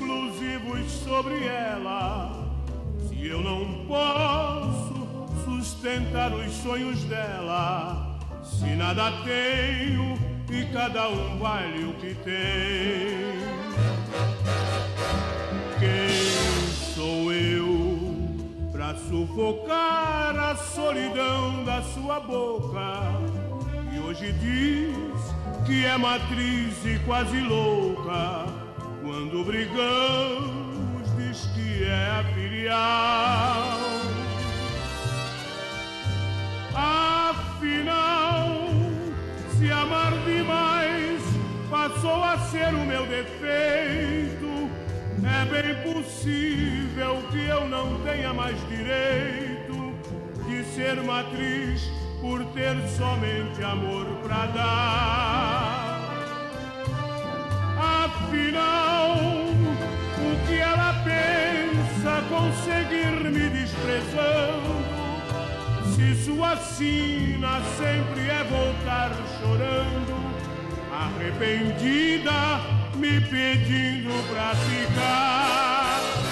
exclusivos sobre ela. Se eu não posso sustentar os sonhos dela, se nada tenho e cada um vale o que tem, quem sou eu pra sufocar a solidão da sua boca? E hoje diz que é matriz e quase louca, quando brigamos diz que é a filial. Afinal, se amar demais passou a ser o meu defeito, é bem possível que eu não tenha mais direito de ser matriz por ter somente amor pra dar. Afinal, o que ela pensa conseguir me desprezando, se sua sina sempre é voltar chorando, arrependida, me pedindo pra ficar.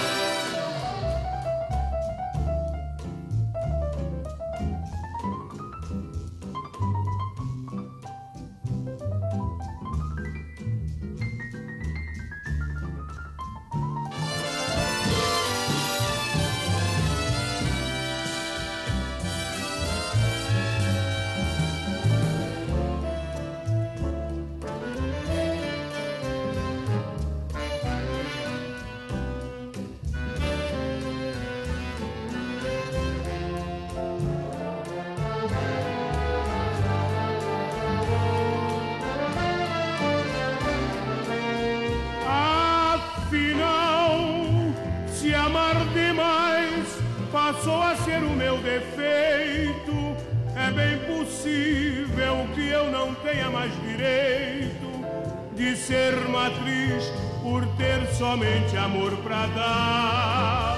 Passou a ser o meu defeito, é bem possível que eu não tenha mais direito de ser matriz por ter somente amor pra dar.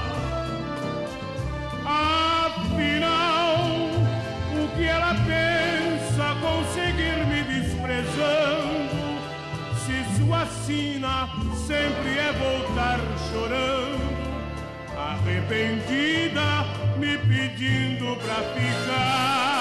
Afinal, o que ela pensa conseguir me desprezando, se sua sina sempre é voltar chorando, arrependida, me pedindo pra ficar.